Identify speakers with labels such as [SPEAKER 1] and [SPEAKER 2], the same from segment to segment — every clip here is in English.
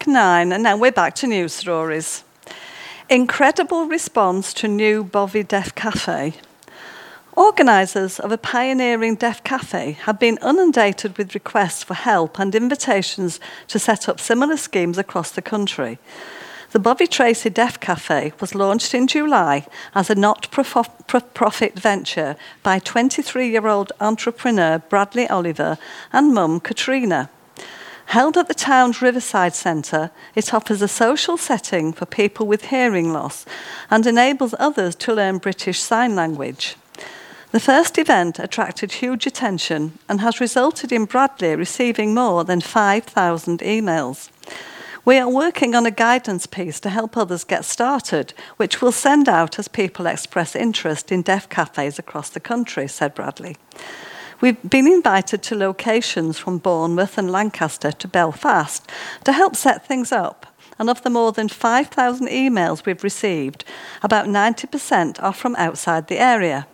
[SPEAKER 1] 9, and now we're back to news stories. Incredible response to new Bovey Deaf Cafe. Organisers of a pioneering deaf cafe have been inundated with requests for help and invitations to set up similar schemes across the country. The Bovey Tracy Deaf Cafe was launched in July as a not-for-profit venture by 23-year-old entrepreneur Bradley Oliver and mum Katrina. Held at the town's Riverside Centre, it offers a social setting for people with hearing loss and enables others to learn British Sign Language. The first event attracted huge attention and has resulted in Bradley receiving more than 5,000 emails. We are working on a guidance piece to help others get started, which we'll send out as people express interest in deaf cafes across the country, said Bradley. We've been invited to locations from Bournemouth and Lancaster to Belfast to help set things up. And of the more than 5,000 emails we've received, about 90% are from outside the area.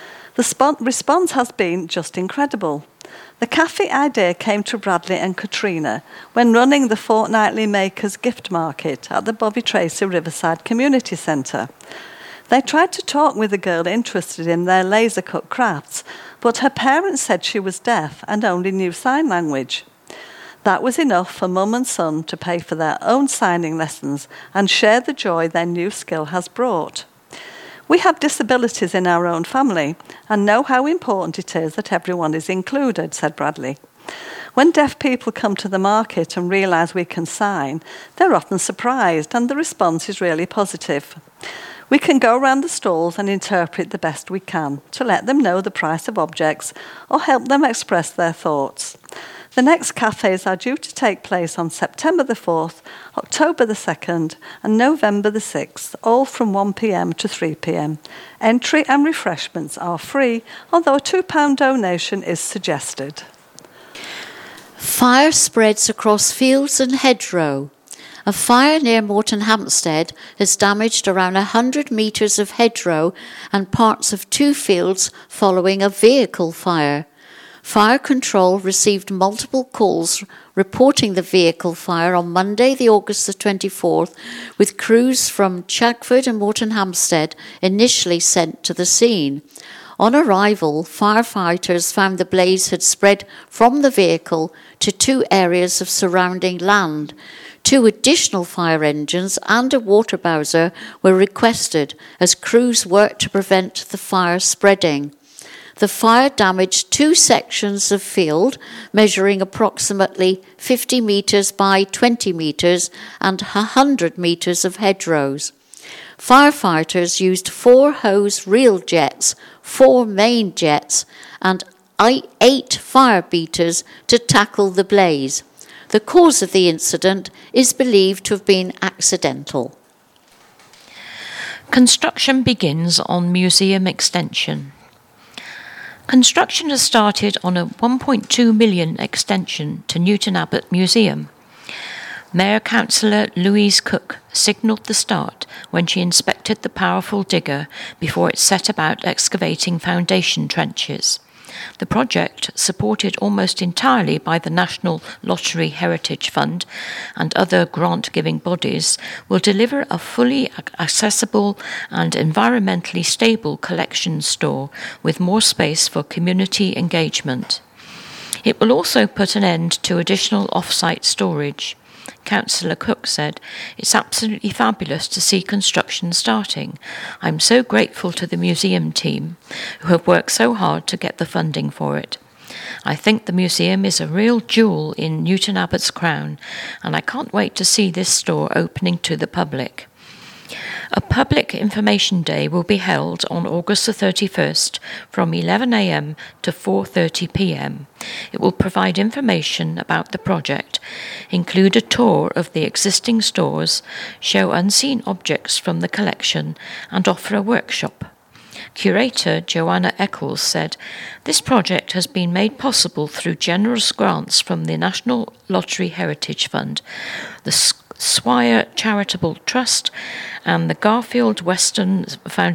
[SPEAKER 1] The response has been just incredible. The cafe idea came to Bradley and Katrina when running the fortnightly Makers Gift Market at the Bovey Tracy Riverside Community Centre. They tried to talk with a girl interested in their laser-cut crafts, but her parents said she was deaf and only knew sign language. That was enough for mum and son to pay for their own signing lessons and share the joy their new skill has brought. We have disabilities in our own family and know how important it is that everyone is included, said Bradley. When deaf people come to the market and realise we can sign, they're often surprised and the response is really positive. We can go around the stalls and interpret the best we can to let them know the price of objects or help them express their thoughts. The next cafes are due to take place on September the 4th, October the 2nd and November the 6th, all from 1 p.m. to 3 p.m. Entry and refreshments are free, although a £2 donation is suggested.
[SPEAKER 2] Fire spreads across fields and hedgerow. A fire near Morton Hampstead has damaged around 100 metres of hedgerow and parts of 2 fields following a vehicle fire. Fire Control received multiple calls reporting the vehicle fire on Monday, the August the 24th, with crews from Chagford and Morton Hampstead initially sent to the scene. On arrival, firefighters found the blaze had spread from the vehicle to 2 areas of surrounding land. 2 additional fire engines and a water bowser were requested as crews worked to prevent the fire spreading. The fire damaged 2 sections of field, measuring approximately 50 metres by 20 metres and 100 metres of hedgerows. Firefighters used 4 hose reel jets, 4 main jets, and 8 fire beaters to tackle the blaze. The cause of the incident is believed to have been accidental.
[SPEAKER 3] Construction begins on museum extension. Construction has started on a £1.2 million extension to Newton Abbot Museum. Mayor Councillor Louise Cook signalled the start when she inspected the powerful digger before it set about excavating foundation trenches. The project, supported almost entirely by the National Lottery Heritage Fund and other grant-giving bodies, will deliver a fully accessible and environmentally stable collection store with more space for community engagement. It will also put an end to additional off-site storage. Councillor Cook said, "It's absolutely fabulous to see construction starting. I'm so grateful to the museum team who have worked so hard to get the funding for it. I think the museum is a real jewel in Newton Abbot's crown, and I can't wait to see this store opening to the public." A public information day will be held on August the 31st from 11 a.m. to 4:30 p.m. It will provide information about the project, include a tour of the existing stores, show unseen objects from the collection, and offer a workshop. Curator Joanna Eccles said, "This project has been made possible through generous grants from the National Lottery Heritage Fund, the Swire Charitable Trust and the Garfield Weston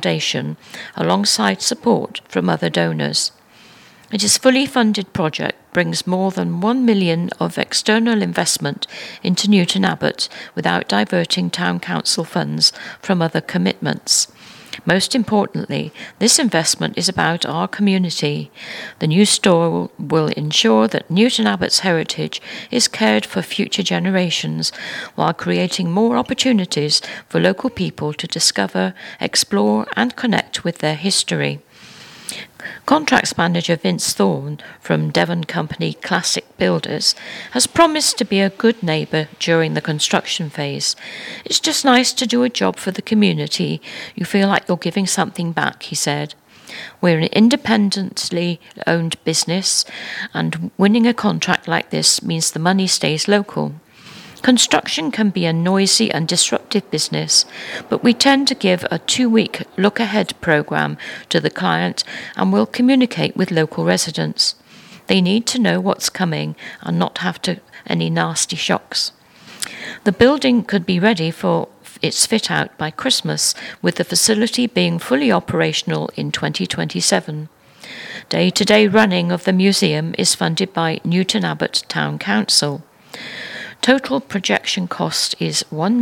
[SPEAKER 3] Foundation, alongside support from other donors. It is a fully funded project brings more than 1 million of external investment into Newton Abbot without diverting town council funds from other commitments. Most importantly, this investment is about our community. The new store will ensure that Newton Abbot's heritage is cared for future generations, while creating more opportunities for local people to discover, explore and connect with their history. Contracts manager Vince Thorne from Devon company Classic Builders has promised to be a good neighbour during the construction phase. It's just nice to do a job for the community. You feel like you're giving something back, he said. We're an independently owned business, and winning a contract like this means the money stays local. Construction can be a noisy and disruptive business, but we tend to give a 2-week look-ahead programme to the client and will communicate with local residents. They need to know what's coming and not have any nasty shocks. The building could be ready for its fit-out by Christmas, with the facility being fully operational in 2027. Day-to-day running of the museum is funded by Newton Abbot Town Council. Total projection cost is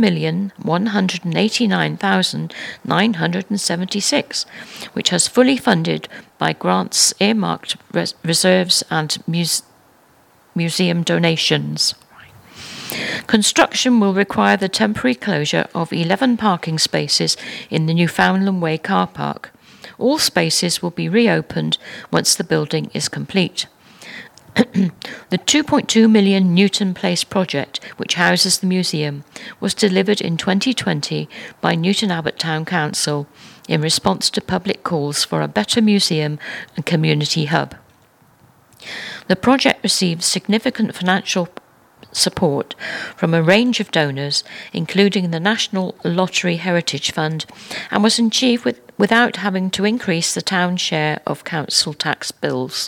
[SPEAKER 3] $1,189,976, which has fully funded by grants, earmarked reserves and museum donations. Construction will require the temporary closure of 11 parking spaces in the Newfoundland Way car park. All spaces will be reopened once the building is complete. The 2.2 million Newton Place project, which houses the museum, was delivered in 2020 by Newton Abbot Town Council in response to public calls for a better museum and community hub. The project received significant financial support from a range of donors, including the National Lottery Heritage Fund, and was achieved without having to increase the town share of council tax bills.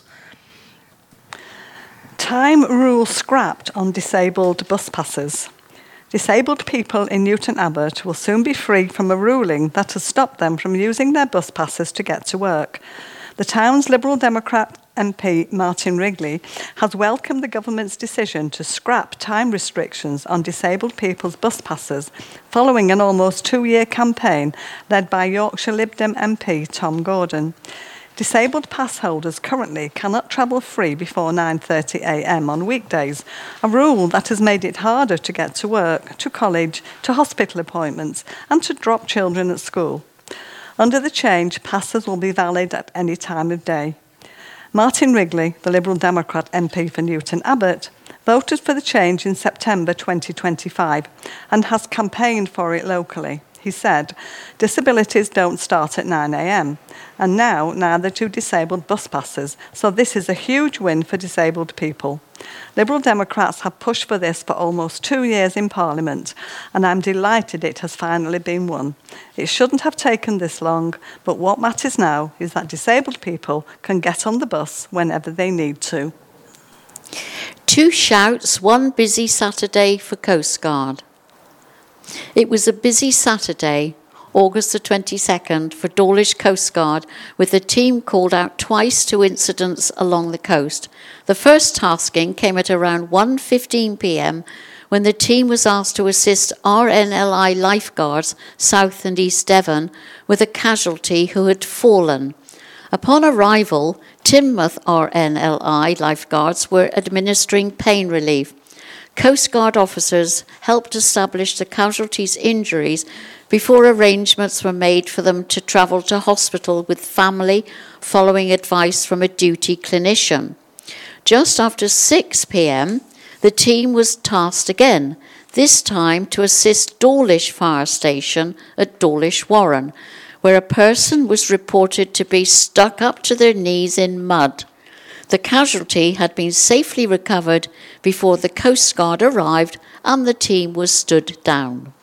[SPEAKER 1] Time rule scrapped on disabled bus passes. Disabled people in Newton Abbot will soon be free from a ruling that has stopped them from using their bus passes to get to work. The town's Liberal Democrat MP, Martin Wrigley, has welcomed the government's decision to scrap time restrictions on disabled people's bus passes following an almost 2-year campaign led by Yorkshire Lib Dem MP Tom Gordon. Disabled pass holders currently cannot travel free before 9:30 a.m. on weekdays, a rule that has made it harder to get to work, to college, to hospital appointments, and to drop children at school. Under the change, passes will be valid at any time of day. Martin Wrigley, the Liberal Democrat MP for Newton Abbot, voted for the change in September 2025 and has campaigned for it locally. He said, "Disabilities don't start at 9 a.m. and now neither do disabled bus passes, so this is a huge win for disabled people. Liberal Democrats have pushed for this for almost 2 years in Parliament, and I'm delighted it has finally been won. It shouldn't have taken this long, but what matters now is that disabled people can get on the bus whenever they need to."
[SPEAKER 2] 2 shouts, 1 busy Saturday for Coast Guard. It was a busy Saturday, August the 22nd, for Dawlish Coast Guard, with the team called out twice to incidents along the coast. The first tasking came at around 1:15 p.m. when the team was asked to assist RNLI lifeguards, South and East Devon, with a casualty who had fallen. Upon arrival, Teignmouth RNLI lifeguards were administering pain relief. Coast Guard officers helped establish the casualty's injuries before arrangements were made for them to travel to hospital with family following advice from a duty clinician. Just after 6 p.m, the team was tasked again, this time to assist Dawlish Fire Station at Dawlish Warren, where a person was reported to be stuck up to their knees in mud. The casualty had been safely recovered before the Coast Guard arrived and the team was stood down.